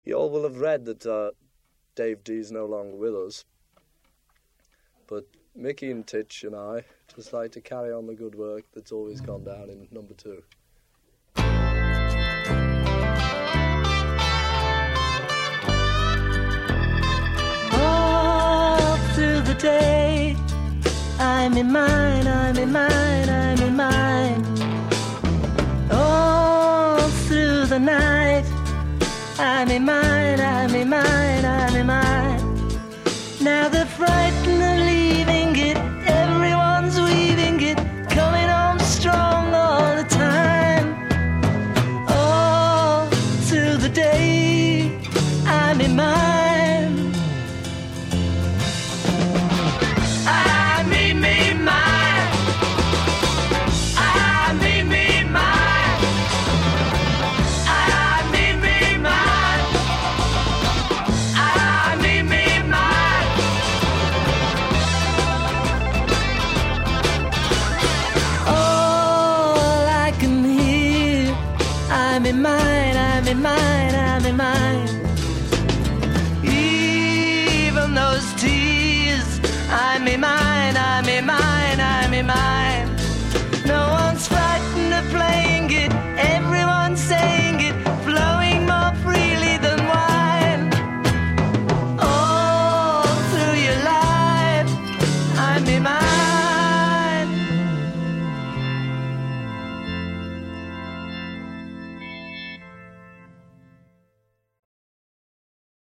You all will have read that Dave D's no longer with us, but Mickey and Titch and I just like to carry on the good work that's always gone down in number 2. All through the day, I'm in mine, I'm in mine, I'm in mine. All through the night, I'm in mine, I'm in mine, I'm in mine. Now they're frightened of leaving it, everyone's weaving it, coming home strong all the time. All through the day, I'm in mine. I me mine. I me mine. I me mine. I me mine. All I can hear, I'm in mine, I'm in mine, I'm in mine. Even those tears, I'm in mine, I'm in mine, I'm in mine. No one's frightened of playing it, everyone's saying it, flowing more freely than wine. All through your life, I'm in mine.